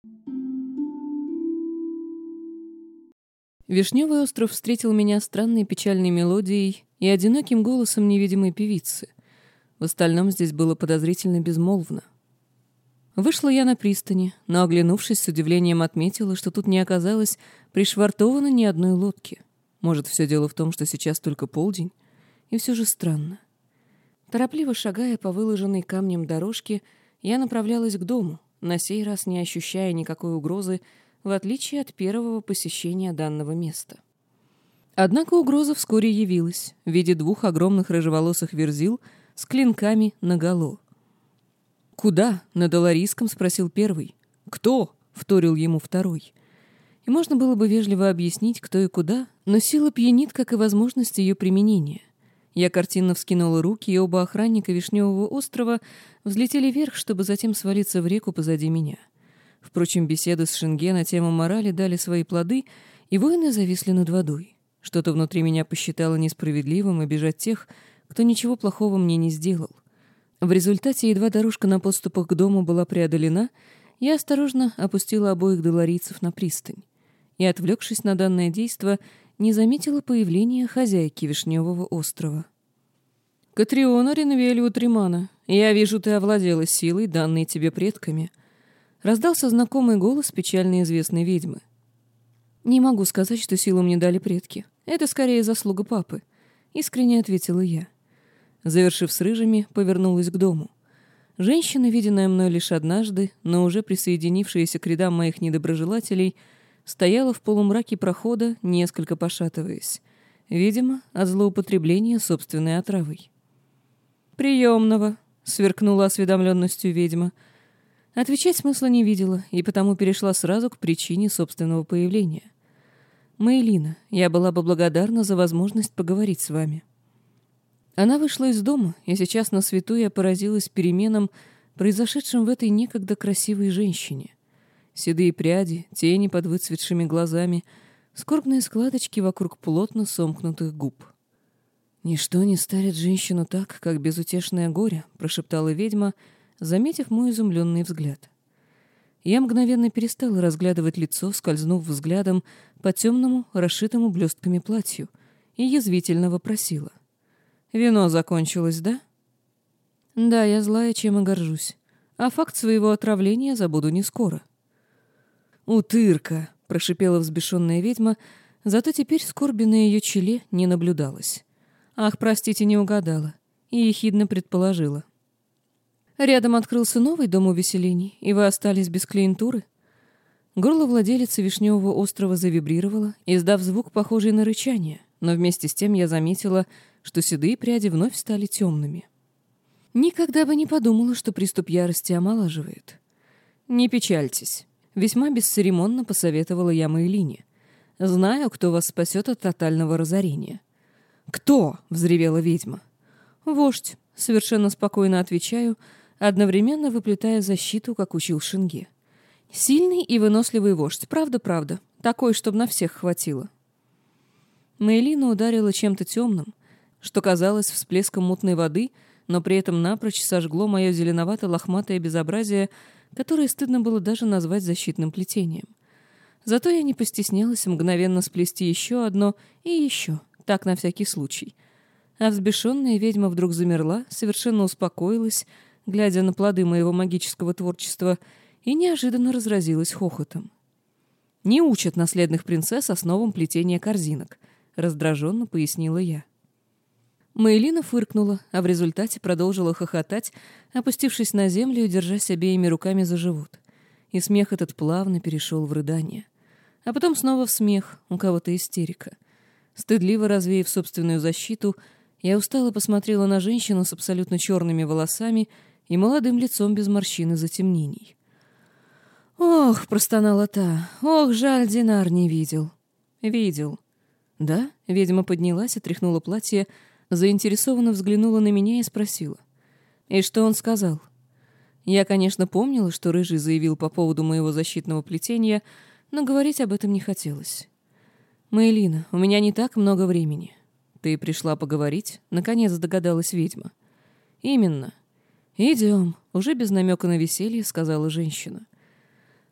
Вишневый остров встретил меня странной печальной мелодией и одиноким голосом невидимой певицы. В остальном здесь было подозрительно безмолвно. Вышла я на пристани, но, оглянувшись, с удивлением отметила, что тут не оказалось пришвартовано ни одной лодки. Может, все дело в том, что сейчас только полдень? И все же странно. Торопливо шагая по выложенной камнем дорожке, я направлялась к дому, на сей раз не ощущая никакой угрозы, в отличие от первого посещения данного места. Однако угроза вскоре явилась в виде двух огромных рыжеволосых верзил с клинками наголо. «Куда?» — на доларийском спросил первый. «Кто?» — вторил ему второй. И можно было бы вежливо объяснить, кто и куда, но сила пьянит, как и возможность ее применения. Я картинно вскинула руки, и оба охранника Вишневого острова взлетели вверх, чтобы затем свалиться в реку позади меня. Впрочем, беседы с Шенге на тему морали дали свои плоды, и воины зависли над водой. Что-то внутри меня посчитало несправедливым обижать тех, кто ничего плохого мне не сделал. В результате, едва дорожка на подступах к дому была преодолена, я осторожно опустила обоих доларийцев на пристань и, отвлекшись на данное действо, не заметила появления хозяйки Вишневого острова. «Катриона Ренвелиу Тримана, я вижу, ты овладела силой, данной тебе предками», — раздался знакомый голос печально известной ведьмы. «Не могу сказать, что силу мне дали предки. Это скорее заслуга папы», — искренне ответила я. Завершив с рыжими, повернулась к дому. Женщина, виденная мной лишь однажды, но уже присоединившаяся к рядам моих недоброжелателей, стояла в полумраке прохода, несколько пошатываясь. Видимо, от злоупотребления собственной отравой. «Приемного», — сверкнула осведомленностью ведьма. Отвечать смысла не видела, и потому перешла сразу к причине собственного появления. «Мэйлина, я была бы благодарна за возможность поговорить с вами». Она вышла из дома, и сейчас на свету я поразилась переменам, произошедшим в этой некогда красивой женщине. Седые пряди, тени под выцветшими глазами, скорбные складочки вокруг плотно сомкнутых губ. «Ничто не старит женщину так, как безутешное горе», — прошептала ведьма, заметив мой изумленный взгляд. Я мгновенно перестала разглядывать лицо, скользнув взглядом по темному, расшитому блестками платью, и язвительно вопросила. «Вино закончилось, да?» «Да, я злая, чем и горжусь. А факт своего отравления забуду не скоро». «Утырка!» — прошипела взбешенная ведьма, зато теперь скорби на ее челе не наблюдалось. «Ах, простите, не угадала», и ехидно предположила. «Рядом открылся новый дом увеселений, и вы остались без клиентуры?» Горло владелицы Вишневого острова завибрировало, издав звук, похожий на рычание, но вместе с тем я заметила, что седые пряди вновь стали темными. Никогда бы не подумала, что приступ ярости омолаживает. «Не печальтесь», — весьма бесцеремонно посоветовала я Мэйлине. «Знаю, кто вас спасет от тотального разорения». «Кто?» — взревела ведьма. «Вождь», — совершенно спокойно отвечаю, одновременно выплетая защиту, как учил Шенге. «Сильный и выносливый вождь, правда-правда, такой, чтобы на всех хватило». Мэйлина ударила чем-то темным, что казалось всплеском мутной воды, но при этом напрочь сожгло мое зеленовато-лохматое безобразие, которое стыдно было даже назвать защитным плетением. Зато я не постеснялась мгновенно сплести еще одно и еще, так на всякий случай. А взбешенная ведьма вдруг замерла, совершенно успокоилась, глядя на плоды моего магического творчества, и неожиданно разразилась хохотом. «Не учат наследных принцесс основам плетения корзинок», — раздраженно пояснила я. Мэйлина фыркнула, а в результате продолжила хохотать, опустившись на землю и держась обеими руками за живот. И смех этот плавно перешел в рыдание. А потом снова в смех, у кого-то истерика. Стыдливо развеяв собственную защиту, я устало посмотрела на женщину с абсолютно черными волосами и молодым лицом без морщин и затемнений. «Ох!» — простонала та. «Ох, жаль, Динар не видел». «Видел». «Да?» — ведьма поднялась и тряхнула платье, заинтересованно взглянула на меня и спросила. «И что он сказал?» Я, конечно, помнила, что Рыжий заявил по поводу моего защитного плетения, но говорить об этом не хотелось. «Мэйлина, у меня не так много времени». «Ты пришла поговорить?» — наконец догадалась ведьма. «Именно». «Идем», — уже без намека на веселье сказала женщина.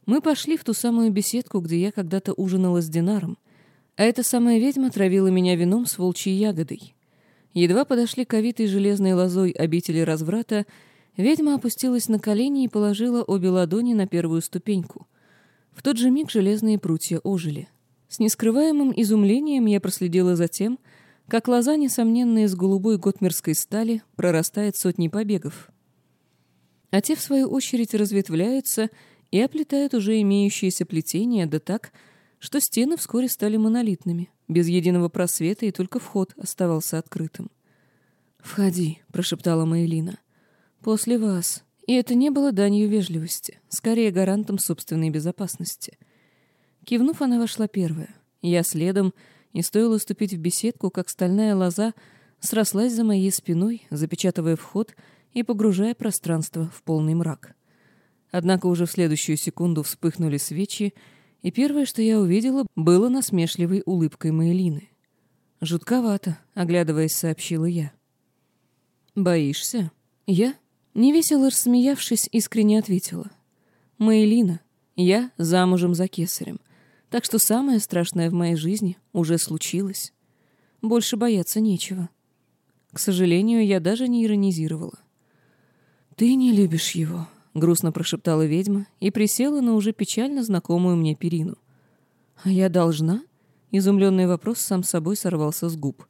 Мы пошли в ту самую беседку, где я когда-то ужинала с Динаром, а эта самая ведьма травила меня вином с волчьей ягодой. Едва подошли к овитой железной лозой обители разврата, ведьма опустилась на колени и положила обе ладони на первую ступеньку. В тот же миг железные прутья ожили. С нескрываемым изумлением я проследила за тем, как лоза, несомненно, из голубой готмерской стали, прорастает сотней побегов. А те, в свою очередь, разветвляются и оплетают уже имеющиеся плетения, да так, что стены вскоре стали монолитными, без единого просвета, и только вход оставался открытым. «Входи», — прошептала Маэлина. «После вас». И это не было данью вежливости, скорее гарантом собственной безопасности. Кивнув, она вошла первая. Я следом, и стоило ступить в беседку, как стальная лоза срослась за моей спиной, запечатывая вход и погружая пространство в полный мрак. Однако уже в следующую секунду вспыхнули свечи, и первое, что я увидела, было насмешливой улыбкой Маэлины. «Жутковато», — оглядываясь, сообщила я. «Боишься?» Я, невесело рассмеявшись, искренне ответила. «Маэлина, я замужем за кесарем, так что самое страшное в моей жизни уже случилось. Больше бояться нечего». К сожалению, я даже не иронизировала. «Ты не любишь его», — грустно прошептала ведьма и присела на уже печально знакомую мне перину. «А я должна?» — изумленный вопрос сам собой сорвался с губ.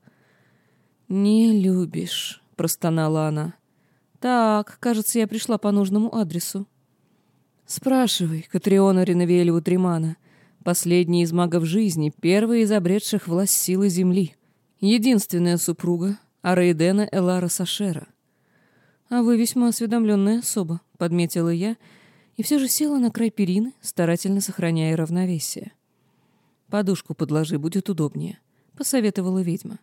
«Не любишь», — простонала она. «Так, кажется, я пришла по нужному адресу». «Спрашивай, Катриона Ренавиэль Утримана, последний из магов жизни, первый из обретших власть силы земли, единственная супруга Араидена Элара Сашера». «А вы весьма осведомленная особа», — подметила я, и все же села на край перины, старательно сохраняя равновесие. «Подушку подложи, будет удобнее», — посоветовала ведьма.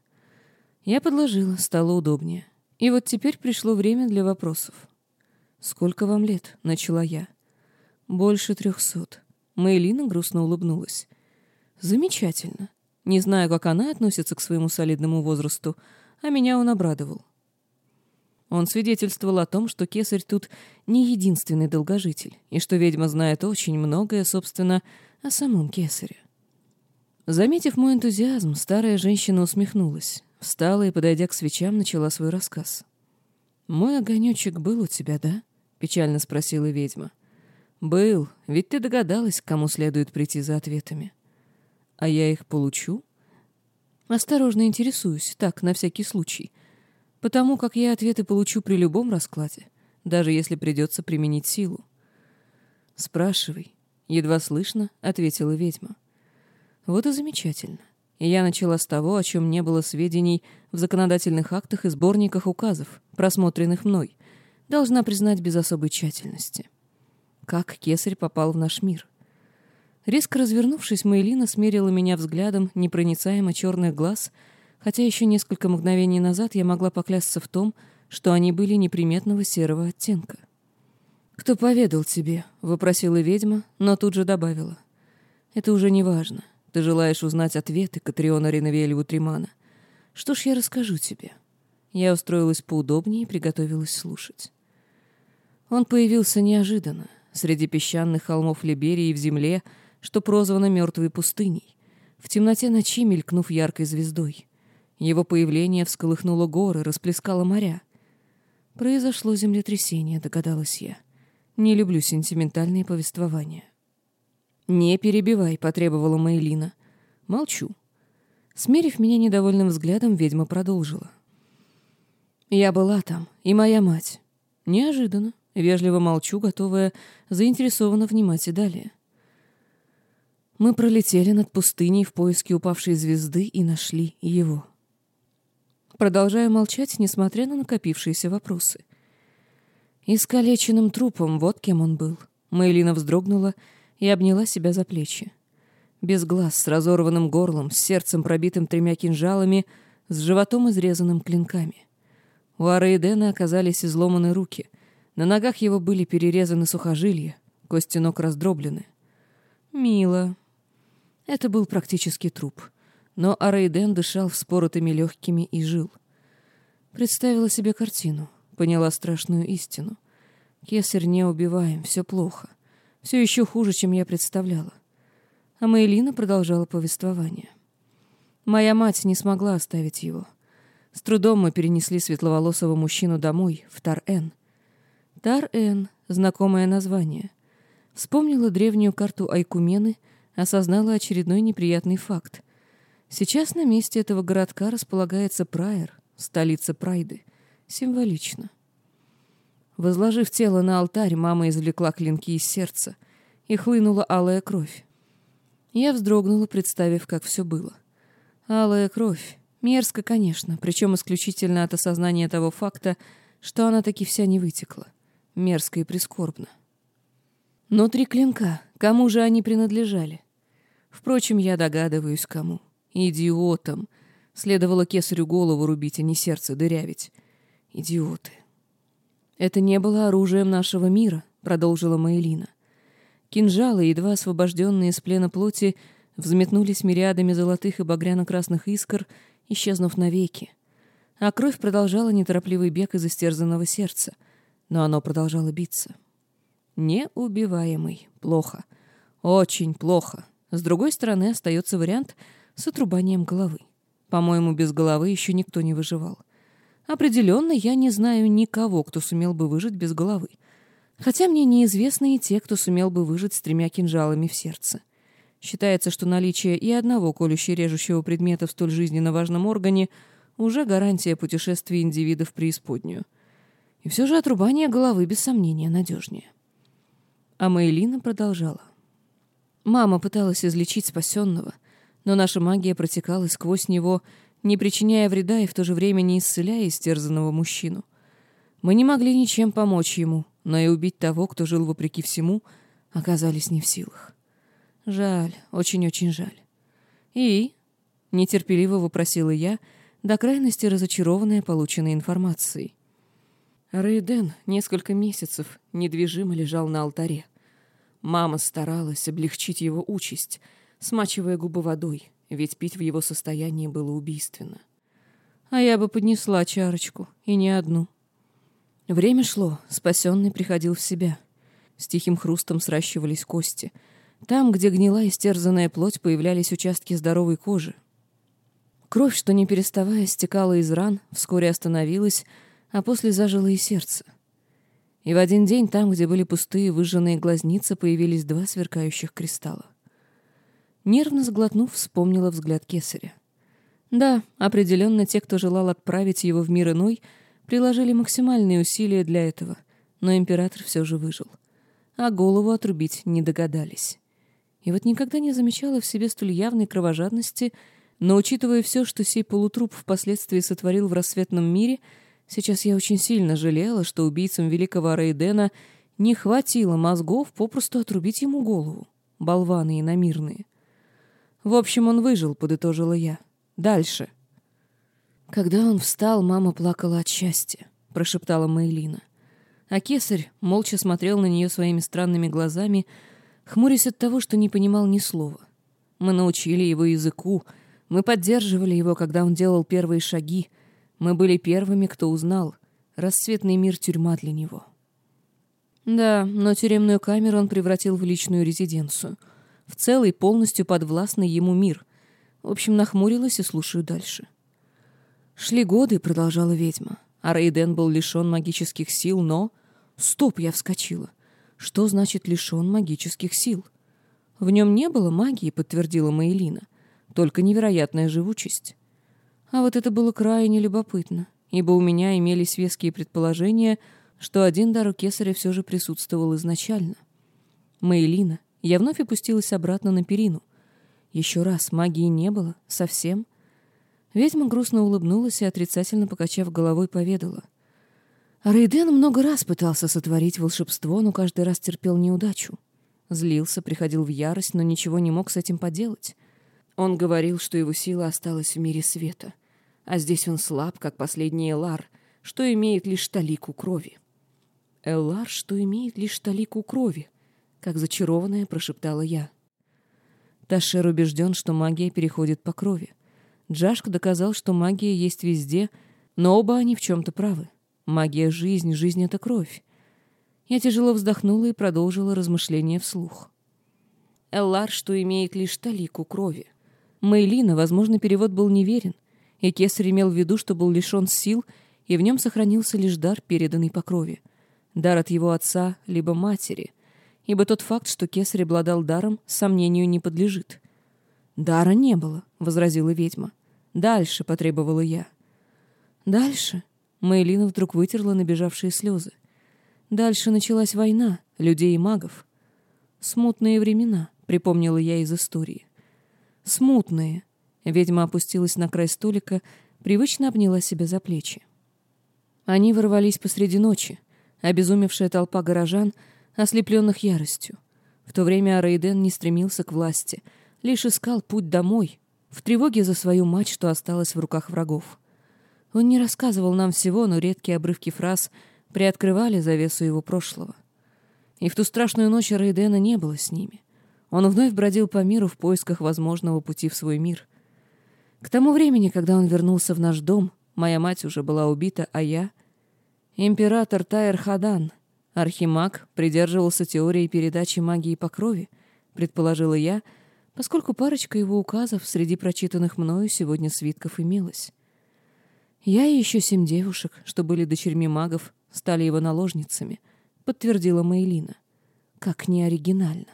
Я подложила, стало удобнее. И вот теперь пришло время для вопросов. «Сколько вам лет?» — начала я. «Больше 300». Маэлина грустно улыбнулась. «Замечательно. Не знаю, как она относится к своему солидному возрасту, а меня он обрадовал». Он свидетельствовал о том, что кесарь тут не единственный долгожитель, и что ведьма знает очень многое, собственно, о самом кесаре. Заметив мой энтузиазм, старая женщина усмехнулась, встала и, подойдя к свечам, начала свой рассказ. «Мой огонечек был у тебя, да?» — печально спросила ведьма. «Был, ведь ты догадалась, к кому следует прийти за ответами». «А я их получу?» «Осторожно интересуюсь, так, на всякий случай. Потому как я ответы получу при любом раскладе, даже если придется применить силу». «Спрашивай», — едва слышно ответила ведьма. «Вот и замечательно. И я начала с того, о чем не было сведений в законодательных актах и сборниках указов, просмотренных мной, должна признать без особой тщательности. Как кесарь попал в наш мир?» Резко развернувшись, Маэлина смерила меня взглядом непроницаемо черных глаз, хотя еще несколько мгновений назад я могла поклясться в том, что они были неприметного серого оттенка. «Кто поведал тебе?» — вопросила ведьма, но тут же добавила. «Это уже не важно. Ты желаешь узнать ответы Катриона Ренавиэль Утримана. Что ж, я расскажу тебе». Я устроилась поудобнее и приготовилась слушать. Он появился неожиданно, среди песчаных холмов Либерии в земле, что прозвано мертвой пустыней, в темноте ночи мелькнув яркой звездой. Его появление всколыхнуло горы, расплескало моря. Произошло землетрясение, догадалась я. Не люблю сентиментальные повествования. «Не перебивай», — потребовала Маэлина. «Молчу». Смерив меня недовольным взглядом, ведьма продолжила. «Я была там, и моя мать». Неожиданно, вежливо молчу, готовая заинтересованно внимать и далее. «Мы пролетели над пустыней в поиске упавшей звезды и нашли его». Продолжаю молчать, несмотря на накопившиеся вопросы. Искалеченным трупом, вот кем он был. Маэлина вздрогнула и обняла себя за плечи. Без глаз, с разорванным горлом, с сердцем, пробитым 3 кинжалами, с животом, изрезанным клинками. У Араидена оказались изломаны руки. На ногах его были перерезаны сухожилия, кости ног раздроблены. Мило. Это был практически труп. Но Араиден дышал вспоротыми легкими и жил. Представила себе картину, поняла страшную истину. Кесарь не убиваем, все плохо. Все еще хуже, чем я представляла. А Мэйлина продолжала повествование. Моя мать не смогла оставить его. С трудом мы перенесли светловолосого мужчину домой, в Тар-Эн. Тар-Эн — знакомое название. Вспомнила древнюю карту Айкумены, осознала очередной неприятный факт. Сейчас на месте этого городка располагается Прайер, столица Прайды. Символично. Возложив тело на алтарь, мама извлекла клинки из сердца, и хлынула алая кровь. Я вздрогнула, представив, как все было. Алая кровь. Мерзко, конечно, причем исключительно от осознания того факта, что она таки вся не вытекла. Мерзко и прискорбно. Но 3 клинка. Кому же они принадлежали? Впрочем, я догадываюсь, кому. Идиотам. Следовало кесарю голову рубить, а не сердце дырявить. Идиоты. Это не было оружием нашего мира, продолжила Мэйлина. Кинжалы, едва освобожденные из плена плоти, взметнулись мириадами золотых и багряно-красных искр, исчезнув навеки. А кровь продолжала неторопливый бег из истерзанного сердца, но оно продолжало биться. Неубиваемый. Плохо. Очень плохо. С другой стороны, остается вариант с отрубанием головы. По-моему, без головы еще никто не выживал. Определенно, я не знаю никого, кто сумел бы выжить без головы. Хотя мне неизвестны и те, кто сумел бы выжить с 3 кинжалами в сердце. Считается, что наличие и одного колюще-режущего предмета в столь жизненно важном органе уже гарантия путешествия индивида в преисподнюю. И все же отрубание головы, без сомнения, надежнее. А Мэйлина продолжала. Мама пыталась излечить спасенного, но наша магия протекала сквозь него, не причиняя вреда и в то же время не исцеляя истерзанного мужчину. Мы не могли ничем помочь ему, но и убить того, кто жил вопреки всему, оказались не в силах. Жаль, очень-очень жаль. И? Нетерпеливо вопросила я, до крайности разочарованная полученной информацией. Рейден несколько месяцев недвижимо лежал на алтаре. Мама старалась облегчить его участь, смачивая губы водой, ведь пить в его состоянии было убийственно. А я бы поднесла чарочку, и не одну. Время шло, спасенный приходил в себя. С тихим хрустом сращивались кости. Там, где гнила истерзанная плоть, появлялись участки здоровой кожи. Кровь, что не переставая стекала из ран, вскоре остановилась, а после зажило и сердце. И в один день там, где были пустые выжженные глазницы, появились 2 сверкающих кристалла. Нервно сглотнув, вспомнила взгляд кесаря. Да, определенно те, кто желал отправить его в мир иной, приложили максимальные усилия для этого, но император все же выжил. А голову отрубить не догадались. И вот никогда не замечала в себе столь явной кровожадности, но, учитывая все, что сей полутруп впоследствии сотворил в рассветном мире, сейчас я очень сильно жалела, что убийцам великого Рейдена не хватило мозгов попросту отрубить ему голову. Болваны иномирные. В общем, он выжил, подытожила я. Дальше. Когда он встал, мама плакала от счастья, прошептала Мэйлина. А кесарь молча смотрел на нее своими странными глазами, хмурясь от того, что не понимал ни слова. Мы научили его языку, мы поддерживали его, когда он делал первые шаги, мы были первыми, кто узнал. Рассветный мир — тюрьма для него. Да, но тюремную камеру он превратил в личную резиденцию. В целый, полностью подвластный ему мир. В общем, нахмурилась и слушаю дальше. Шли годы, продолжала ведьма. А Рейден был лишен магических сил, но... Стоп, я вскочила. Что значит лишен магических сил? В нем не было магии, подтвердила Мэйлина. Только невероятная живучесть. А вот это было крайне любопытно, ибо у меня имелись веские предположения, что один дар у кесаря все же присутствовал изначально. Мэйлина, я вновь опустилась обратно на перину. Еще раз, магии не было, совсем. Ведьма грустно улыбнулась и, отрицательно покачав головой, поведала. Рейден много раз пытался сотворить волшебство, но каждый раз терпел неудачу. Злился, приходил в ярость, но ничего не мог с этим поделать. Он говорил, что его сила осталась в мире света, а здесь он слаб, как последний Элар, что имеет лишь талику крови. Элар, что имеет лишь талику крови, как зачарованная прошептала я. Ташер убежден, что магия переходит по крови. Джашк доказал, что магия есть везде, но оба они в чем-то правы. Магия — жизнь, жизнь — это кровь. Я тяжело вздохнула и продолжила размышления вслух. Эллар, что имеет лишь талику крови. Мейлина, возможно, перевод был неверен, и кесарь имел в виду, что был лишен сил, и в нем сохранился лишь дар, переданный по крови. Дар от его отца, либо матери, ибо тот факт, что кесарь обладал даром, сомнению не подлежит. «Дара не было», — возразила ведьма. «Дальше», — потребовала я. «Дальше?» — Мейлина вдруг вытерла набежавшие слезы. «Дальше началась война людей и магов. Смутные времена», — припомнила я из истории. «Смутные». Ведьма опустилась на край столика, привычно обняла себя за плечи. Они ворвались посреди ночи, обезумевшая толпа горожан, ослепленных яростью. В то время Арейден не стремился к власти, лишь искал путь домой, в тревоге за свою мать, что осталась в руках врагов. Он не рассказывал нам всего, но редкие обрывки фраз приоткрывали завесу его прошлого. И в ту страшную ночь Арейдена не было с ними. Он вновь бродил по миру в поисках возможного пути в свой мир. К тому времени, когда он вернулся в наш дом, моя мать уже была убита, а я... Император Таэр-Хадан, архимаг, придерживался теории передачи магии по крови, предположила я, поскольку парочка его указов среди прочитанных мною сегодня свитков имелась. Я и еще 7 девушек, что были дочерьми магов, стали его наложницами, подтвердила Мейлина. Как неоригинально.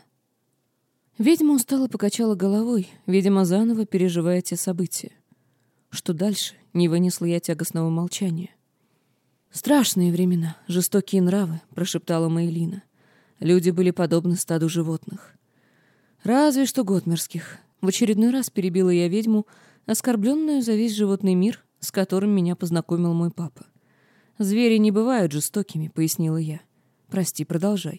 Ведьма устало покачала головой, видимо, заново переживая те события. Что дальше, не вынесла я тягостного молчания. «Страшные времена, жестокие нравы», — прошептала Мейлина. «Люди были подобны стаду животных». «Разве что готмерских». В очередной раз перебила я ведьму, оскорбленную за весь животный мир, с которым меня познакомил мой папа. «Звери не бывают жестокими», — пояснила я. «Прости, продолжай».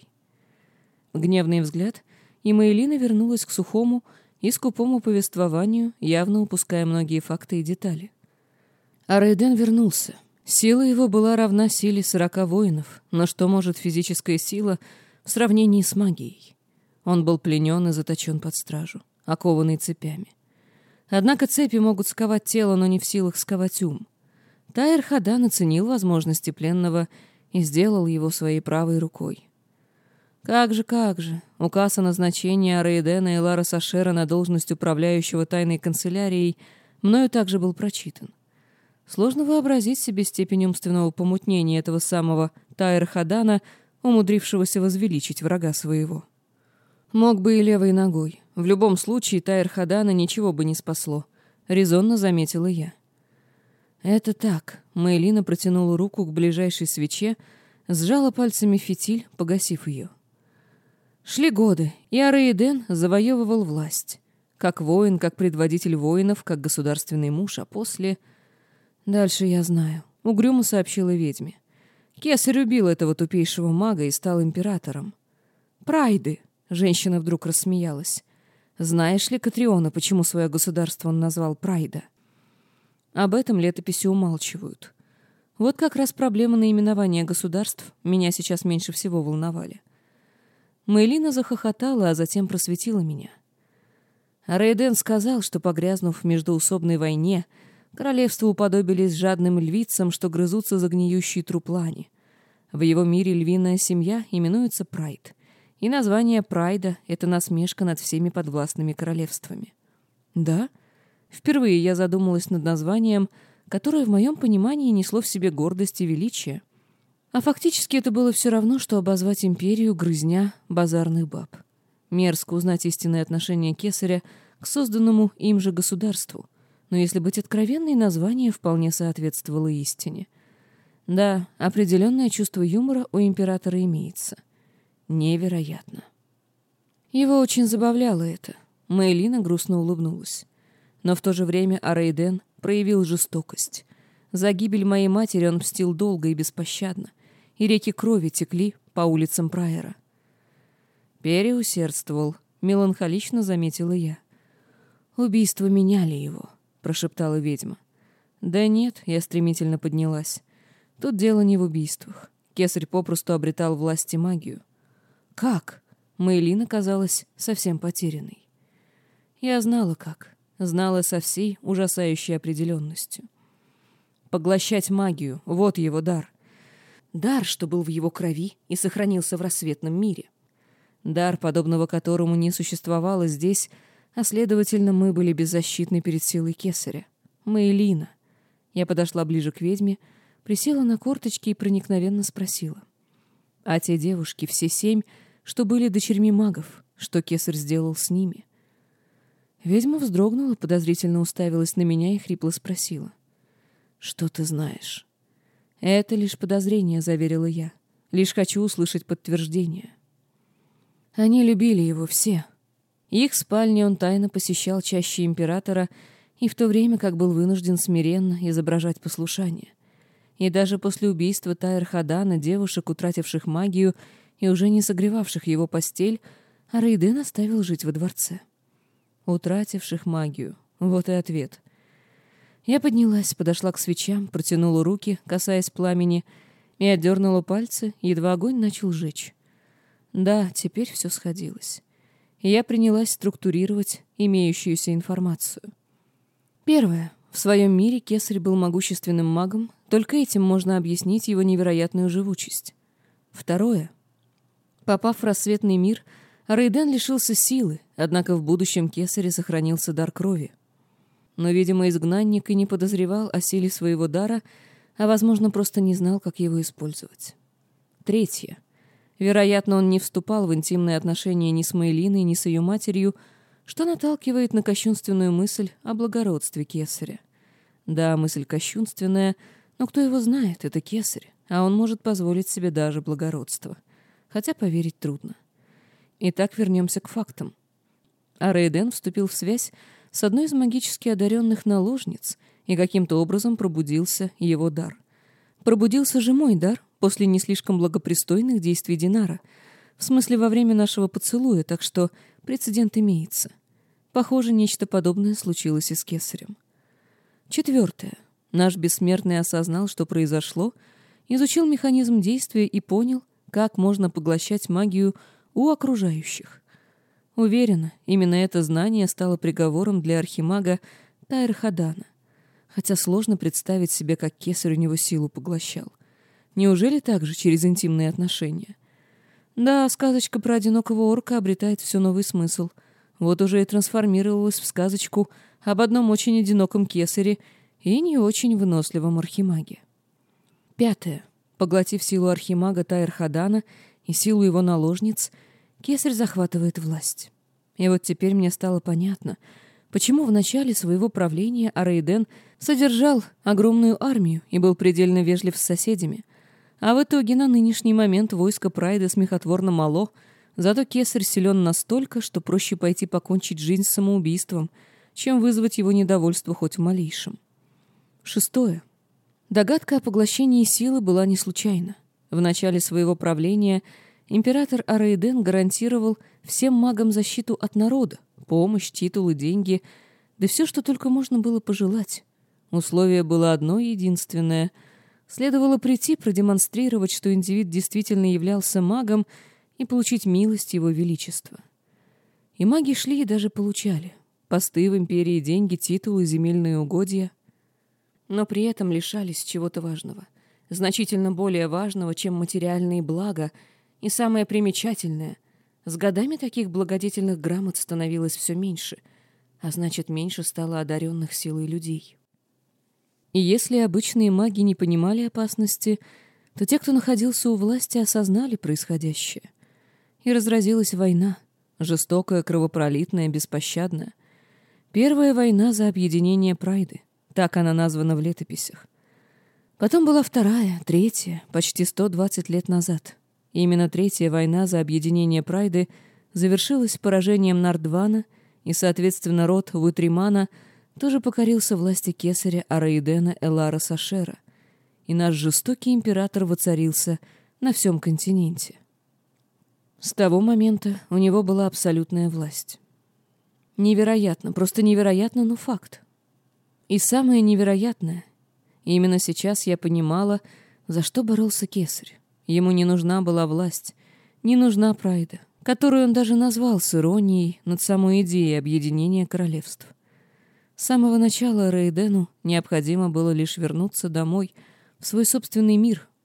Гневный взгляд, и Мейлина вернулась к сухому и скупому повествованию, явно упуская многие факты и детали. Арейден вернулся. Сила его была равна силе 40 воинов, но что может физическая сила в сравнении с магией? Он был пленен и заточен под стражу, окованный цепями. Однако цепи могут сковать тело, но не в силах сковать ум. Таэр-Хадан оценил возможности пленного и сделал его своей правой рукой. Как же. Указ о назначении Арейдена и Лара Сашера на должность управляющего тайной канцелярией мною также был прочитан. Сложно вообразить себе степень умственного помутнения этого самого Таэр-Хадана, умудрившегося возвеличить врага своего. Мог бы и левой ногой. В любом случае Таэр-Хадана ничего бы не спасло, резонно заметила я. Это так. Мейлина протянула руку к ближайшей свече, сжала пальцами фитиль, погасив ее. Шли годы, и Арейден завоевывал власть. Как воин, как предводитель воинов, как государственный муж, а после... Дальше я знаю. Угрюмо сообщила ведьме. Кесарь убил этого тупейшего мага и стал императором. Прайды! Женщина вдруг рассмеялась. Знаешь ли, Катриона, почему свое государство он назвал Прайда? Об этом летописи умалчивают. Вот как раз проблемы наименования государств меня сейчас меньше всего волновали. Мейлина захохотала, а затем просветила меня. Арейден сказал, что, погрязнув в междоусобной войне, королевства уподобились жадным львицам, что грызутся за гниющие труп лани. В его мире львиная семья именуется Прайд, и название Прайда — это насмешка над всеми подвластными королевствами. Да? Впервые я задумалась над названием, которое в моем понимании несло в себе гордость и величие. А фактически это было все равно, что обозвать империю грызня базарных баб. Мерзко узнать истинное отношение кесаря к созданному им же государству. Но если быть откровенной, название вполне соответствовало истине. Да, определенное чувство юмора у императора имеется. Невероятно. Его очень забавляло это. Мейлина грустно улыбнулась. Но в то же время Арейден проявил жестокость. За гибель моей матери он мстил долго и беспощадно, и реки крови текли по улицам Прайера. Переусердствовал, меланхолично заметила я. Убийства меняли его, прошептала ведьма. Да нет, я стремительно поднялась. Тут дело не в убийствах. Кесарь попросту обретал власть и магию. Как? Мейлина казалась совсем потерянной. Я знала как. Знала со всей ужасающей определенностью. Поглощать магию — вот его дар. дар, что был в его крови и сохранился в рассветном мире. Дар, подобного которому не существовало здесь, а, следовательно, мы были беззащитны перед силой кесаря. Мейлина. Я подошла ближе к ведьме, присела на корточки и проникновенно спросила. А те девушки, все 7, что были дочерьми магов, что кесарь сделал с ними? Ведьма вздрогнула, подозрительно уставилась на меня и хрипло спросила. «Что ты знаешь?» «Это лишь подозрение», — заверила я. «Лишь хочу услышать подтверждение». Они любили его все. Их спальни он тайно посещал чаще императора и в то время как был вынужден смиренно изображать послушание. И даже после убийства Тайр-Хадана девушек, утративших магию и уже не согревавших его постель, Арейден оставил жить во дворце. Утративших магию. Вот и ответ. Я поднялась, подошла к свечам, протянула руки, касаясь пламени, и отдернула пальцы, едва огонь начал жечь. Да, теперь все сходилось. И я принялась структурировать имеющуюся информацию. Первое. В своем мире кесарь был могущественным магом, только этим можно объяснить его невероятную живучесть. Второе. Попав в рассветный мир, Арейден лишился силы, однако в будущем кесаре сохранился дар крови. Но, видимо, изгнанник и не подозревал о силе своего дара, а, возможно, просто не знал, как его использовать. Третье. Вероятно, он не вступал в интимные отношения ни с Мейлиной, ни с ее матерью, что наталкивает на кощунственную мысль о благородстве кесаря. Да, мысль кощунственная, но кто его знает, это кесарь, а он может позволить себе даже благородство. Хотя поверить трудно. Итак, вернемся к фактам. Арейден вступил в связь с одной из магически одаренных наложниц, и каким-то образом пробудился его дар. Пробудился же мой дар после не слишком благопристойных действий Динара, в смысле во время нашего поцелуя, так что прецедент имеется. Похоже, нечто подобное случилось и с кесарем. Четвертое. Наш бессмертный осознал, что произошло, изучил механизм действия и понял, как можно поглощать магию у окружающих. Уверена, именно это знание стало приговором для архимага Тайр-Хадана. Хотя сложно представить себе, как кесарь у него силу поглощал. Неужели так же через интимные отношения? Да, сказочка про одинокого орка обретает все новый смысл. Вот уже и трансформировалась в сказочку об одном очень одиноком кесаре и не очень выносливом архимаге. Пятое. Поглотив силу архимага Тайр-Хадана и силу его наложниц, кесарь захватывает власть. И вот теперь мне стало понятно, почему в начале своего правления Арейден содержал огромную армию и был предельно вежлив с соседями, а в итоге на нынешний момент войско Прайда смехотворно мало, зато кесарь силен настолько, что проще пойти покончить жизнь самоубийством, чем вызвать его недовольство хоть в малейшем. Шестое. Догадка о поглощении силы была не случайна. В начале своего правления император Арейден гарантировал всем магам защиту от народа, помощь, титулы, деньги, да все, что только можно было пожелать. Условие было одно единственное. Следовало прийти, продемонстрировать, что индивид действительно являлся магом, и получить милость его величества. И маги шли и даже получали. Посты в империи, деньги, титулы, земельные угодья. Но при этом лишались чего-то важного. Значительно более важного, чем материальные блага, и самое примечательное — с годами таких благодетельных грамот становилось все меньше, а значит, меньше стало одаренных силой людей. И если обычные маги не понимали опасности, то те, кто находился у власти, осознали происходящее. И разразилась война, жестокая, кровопролитная, беспощадная. Первая война за объединение Прайды, так она названа в летописях. Потом была вторая, третья, почти 120 лет назад. И именно третья война за объединение Прайды завершилась поражением Нардвана, и, соответственно, род Вутримана тоже покорился власти кесаря Арейдена Элара Сашера, и наш жестокий император воцарился на всем континенте. С того момента у него была абсолютная власть. Невероятно, просто невероятно, но факт. И самое невероятное, именно сейчас я понимала, за что боролся кесарь. Ему не нужна была власть, не нужна Прайда, которую он даже назвал с иронией над самой идеей объединения королевств. С самого начала Рейдену необходимо было лишь вернуться домой, в свой собственный мир,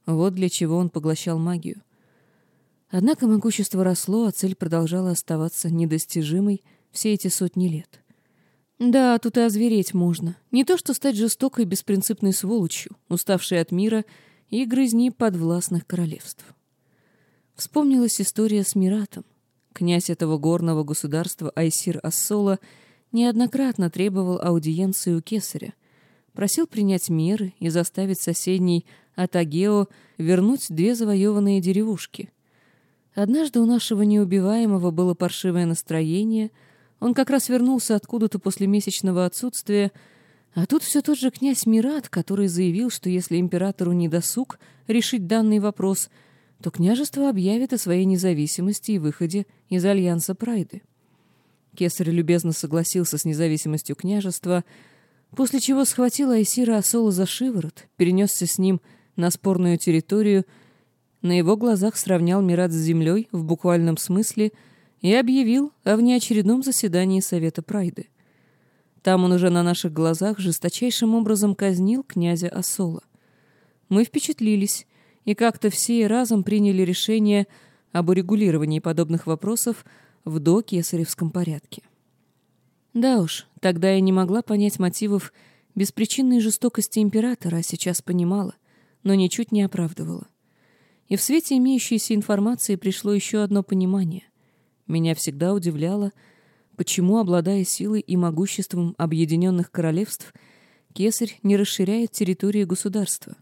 Вот для чего он поглощал магию. Однако могущество росло, а цель продолжала оставаться недостижимой все эти сотни лет. Да, тут и озвереть можно. Не то что стать жестокой, беспринципной сволочью, уставшей от мира и грызни подвластных королевств. Вспомнилась история с Миратом. Князь этого горного государства Айсир Ассола неоднократно требовал аудиенции у кесаря, просил принять меры и заставить соседний Атагео вернуть 2 завоеванные деревушки. Однажды у нашего неубиваемого было паршивое настроение, он как раз вернулся откуда-то после месячного отсутствия, а тут все тот же князь Мират, который заявил, что если императору не досуг решить данный вопрос, то княжество объявит о своей независимости и выходе из альянса Прайды. Кесарь любезно согласился с независимостью княжества, после чего схватил Айсира Ассола за шиворот, перенесся с ним на спорную территорию, на его глазах сравнял Мират с землей в буквальном смысле и объявил о внеочередном заседании Совета Прайды. Там он уже на наших глазах жесточайшим образом казнил князя Ассола. Мы впечатлились и как-то все разом приняли решение об урегулировании подобных вопросов в докесаревском порядке. Да уж, тогда я не могла понять мотивов беспричинной жестокости императора, а сейчас понимала, но ничуть не оправдывала. И в свете имеющейся информации пришло еще одно понимание. Меня всегда удивляло, почему, обладая силой и могуществом объединенных королевств, кесарь не расширяет территории государства.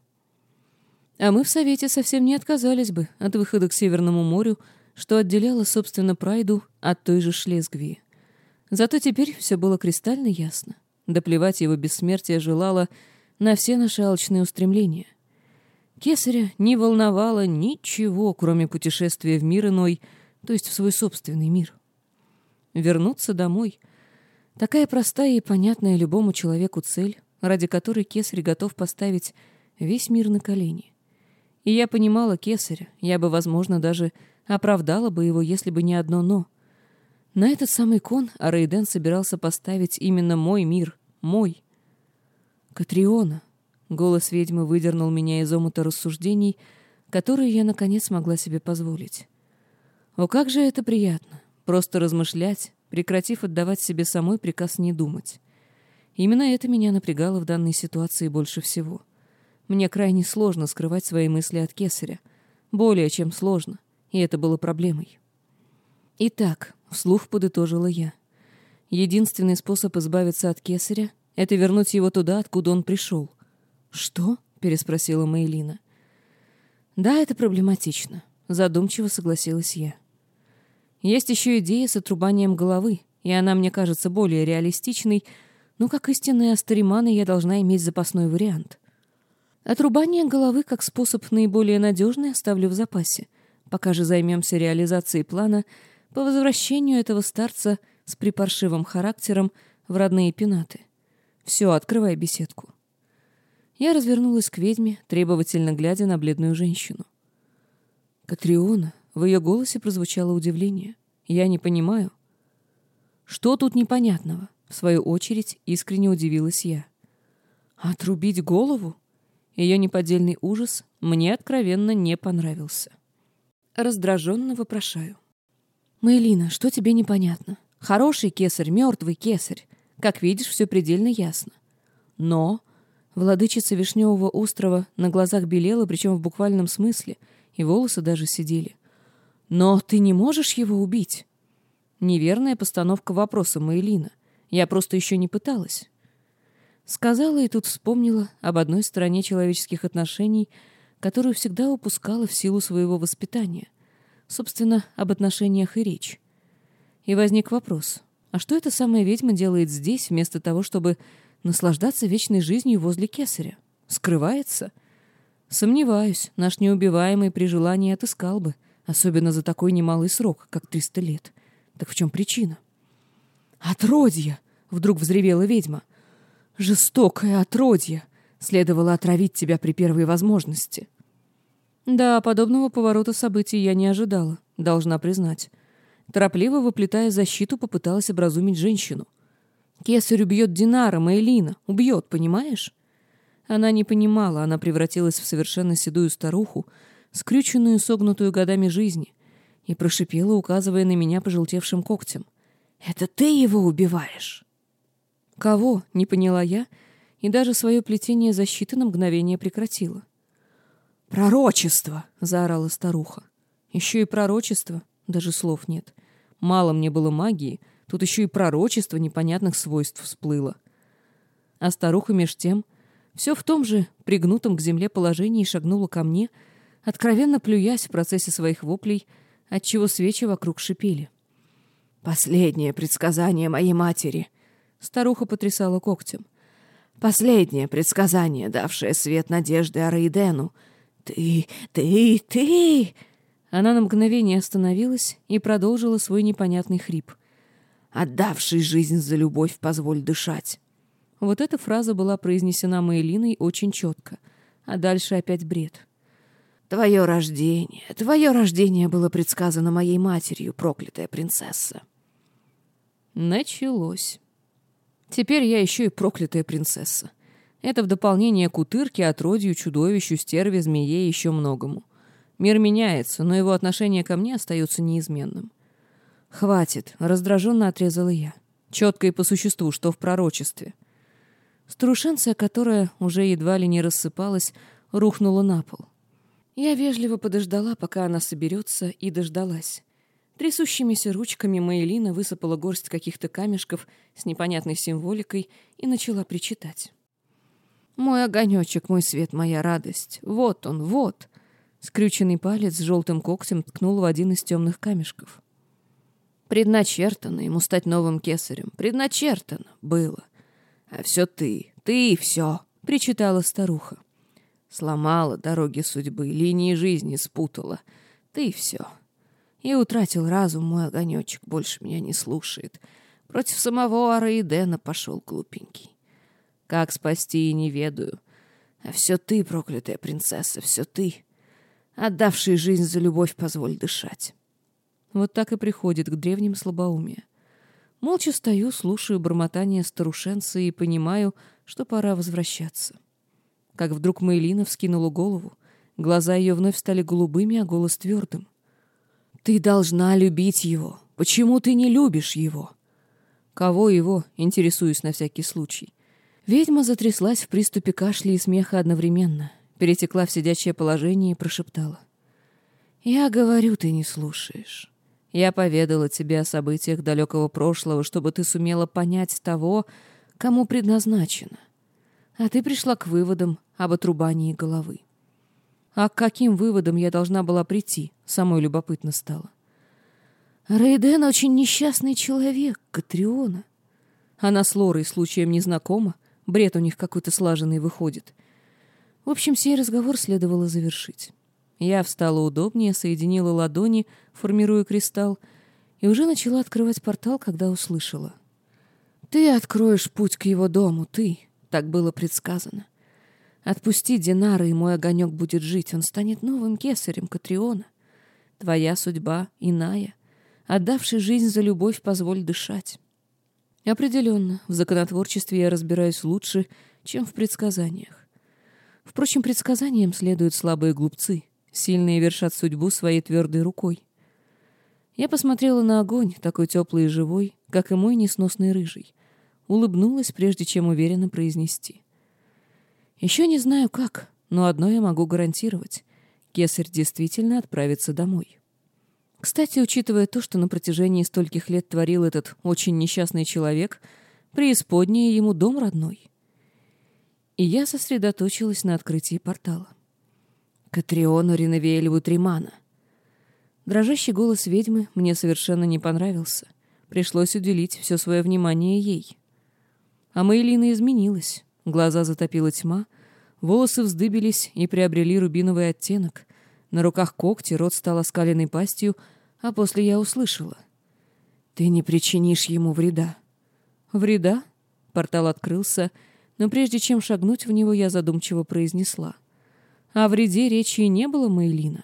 А мы в Совете совсем не отказались бы от выхода к Северному морю, что отделяло, собственно, Прайду от той же Шлезвии. Зато теперь все было кристально ясно. Доплевать его бессмертие желало на все наши алчные устремления. Кесаря не волновало ничего, кроме путешествия в мир иной, то есть в свой собственный мир. Вернуться домой — такая простая и понятная любому человеку цель, ради которой кесарь готов поставить весь мир на колени. И я понимала кесаря, я бы, возможно, даже оправдала бы его, если бы не одно «но». На этот самый кон Арейден собирался поставить именно мой мир, мой. «Катриона!» — голос ведьмы выдернул меня из омута рассуждений, которые я, наконец, могла себе позволить. О, как же это приятно! Просто размышлять, прекратив отдавать себе самой приказ не думать. Именно это меня напрягало в данной ситуации больше всего. Мне крайне сложно скрывать свои мысли от кесаря. Более чем сложно, и это было проблемой. Итак, вслух подытожила я. Единственный способ избавиться от кесаря — это вернуть его туда, откуда он пришел. «Что?» — переспросила Мейлина. «Да, это проблематично», — задумчиво согласилась я. Есть еще идея с отрубанием головы, и она мне кажется более реалистичной, но как истинная астаримана я должна иметь запасной вариант. Отрубание головы как способ наиболее надежный оставлю в запасе, пока же займемся реализацией плана по возвращению этого старца с припаршивым характером в родные пенаты. Все, открывай беседку. Я развернулась к ведьме, требовательно глядя на бледную женщину. «Катриона», в ее голосе прозвучало удивление. «Я не понимаю». «Что тут непонятного?» В свою очередь искренне удивилась я. «Отрубить голову?» Ее неподдельный ужас мне откровенно не понравился. Раздраженно вопрошаю. «Мейлина, что тебе непонятно? Хороший кесарь, мертвый кесарь. Как видишь, все предельно ясно. Но...» Владычица Вишневого острова на глазах белела, причем в буквальном смысле, и волосы даже сидели. «Но ты не можешь его убить?» Неверная постановка вопроса, Мейлина. Я просто еще не пыталась. Сказала и тут вспомнила об одной стороне человеческих отношений, которую всегда упускала в силу своего воспитания. Собственно, об отношениях и речь. И возник вопрос, а что эта самая ведьма делает здесь, вместо того, чтобы наслаждаться вечной жизнью возле кесаря? Скрывается? Сомневаюсь, наш неубиваемый при желании отыскал бы, особенно за такой немалый срок, как 300 лет. Так в чем причина? «Отродье!» — вдруг взревела ведьма. «Жестокое отродье! Следовало отравить тебя при первой возможности». Да, подобного поворота событий я не ожидала, должна признать. Торопливо выплетая защиту, попыталась образумить женщину. «Кесарь убьет Динара, Мейлина, убьет, понимаешь?» Она не понимала, она превратилась в совершенно седую старуху, скрюченную и согнутую годами жизни, и прошипела, указывая на меня пожелтевшим когтем. «Это ты его убиваешь?» «Кого?» — не поняла я, и даже свое плетение защиты на мгновение прекратила. «Пророчество!» — заорала старуха. «Еще и пророчество? Даже слов нет. Мало мне было магии, тут еще и пророчество непонятных свойств всплыло». А старуха меж тем все в том же пригнутом к земле положении шагнула ко мне, откровенно плюясь в процессе своих воплей, отчего свечи вокруг шипели. «Последнее предсказание моей матери!» — старуха потрясала когтем. «Последнее предсказание, давшее свет надежды Араидену. Ты!» Она на мгновение остановилась и продолжила свой непонятный хрип. «Отдавший жизнь за любовь, позволь дышать». Вот эта фраза была произнесена Маэлиной очень четко, а дальше опять бред. Твое рождение было предсказано моей матерью, проклятая принцесса». Началось. Теперь я еще и проклятая принцесса. Это в дополнение к утырке, отродью, чудовищу, стерве, змее и еще многому. Мир меняется, но его отношение ко мне остается неизменным. «Хватит», — раздраженно отрезала я. Четко и по существу, что в пророчестве. Старушенция, которая уже едва ли не рассыпалась, рухнула на пол. Я вежливо подождала, пока она соберется, и дождалась. Трясущимися ручками Маэлина высыпала горсть каких-то камешков с непонятной символикой и начала причитать. «Мой огонечек, мой свет, моя радость. Вот он, вот!» Скрюченный палец с желтым когтем ткнул в один из темных камешков. «Предначертано ему стать новым кесарем. Предначертано было. А все ты все!» — причитала старуха. «Сломала дороги судьбы, линии жизни спутала. Ты все. И утратил разум мой огонечек, больше меня не слушает. Против самого Араидена пошел глупенький. Как спасти, не ведаю. А все ты, проклятая принцесса, все ты. Отдавший жизнь за любовь, позволь дышать». Вот так и приходит к древним слабоумие. Молча стою, слушаю бормотание старушенца и понимаю, что пора возвращаться. Как вдруг Маэлина вскинула голову, глаза ее вновь стали голубыми, а голос твердым. «Ты должна любить его. Почему ты не любишь его?» «Кого его?» — интересуюсь на всякий случай. Ведьма затряслась в приступе кашля и смеха одновременно, перетекла в сидячее положение и прошептала. «Я говорю, ты не слушаешь. Я поведала тебе о событиях далекого прошлого, чтобы ты сумела понять того, кому предназначено. А ты пришла к выводам об отрубании головы». А к каким выводам я должна была прийти, самой любопытно стало. «Рейден очень несчастный человек, Катриона. Она с Лорой случаем не знакома, бред у них какой-то слаженный выходит». В общем, сей разговор следовало завершить. Я встала удобнее, соединила ладони, формируя кристалл, и уже начала открывать портал, когда услышала. «Ты откроешь путь к его дому, ты!» Так было предсказано. «Отпусти Динара, и мой огонек будет жить. Он станет новым кесарем, Катриона. Твоя судьба иная. Отдавший жизнь за любовь, позволь дышать». Определенно, в законотворчестве я разбираюсь лучше, чем в предсказаниях. Впрочем, предсказаниям следуют слабые глупцы. Сильные вершат судьбу своей твердой рукой. Я посмотрела на огонь, такой теплый и живой, как и мой несносный рыжий. Улыбнулась, прежде чем уверенно произнести. Еще не знаю как, но одно я могу гарантировать. Кесарь действительно отправится домой. Кстати, учитывая то, что на протяжении стольких лет творил этот очень несчастный человек, преисподняя ему дом родной. И я сосредоточилась на открытии портала. Катриону Ринавиэлеву Тримана. Дрожащий голос ведьмы мне совершенно не понравился. Пришлось уделить все свое внимание ей. А Маэлина изменилась. Глаза затопила тьма, волосы вздыбились и приобрели рубиновый оттенок. На руках когти, рот стал оскаленной пастью, а после я услышала. «Ты не причинишь ему вреда». «Вреда?» Портал открылся, но прежде чем шагнуть в него, я задумчиво произнесла. О вреде речи и не было, Маэлина.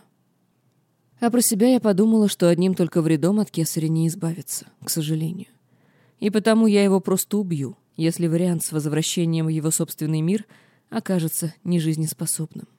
А про себя я подумала, что одним только вредом от кесаря не избавиться, к сожалению. И потому я его просто убью, если вариант с возвращением в его собственный мир окажется нежизнеспособным.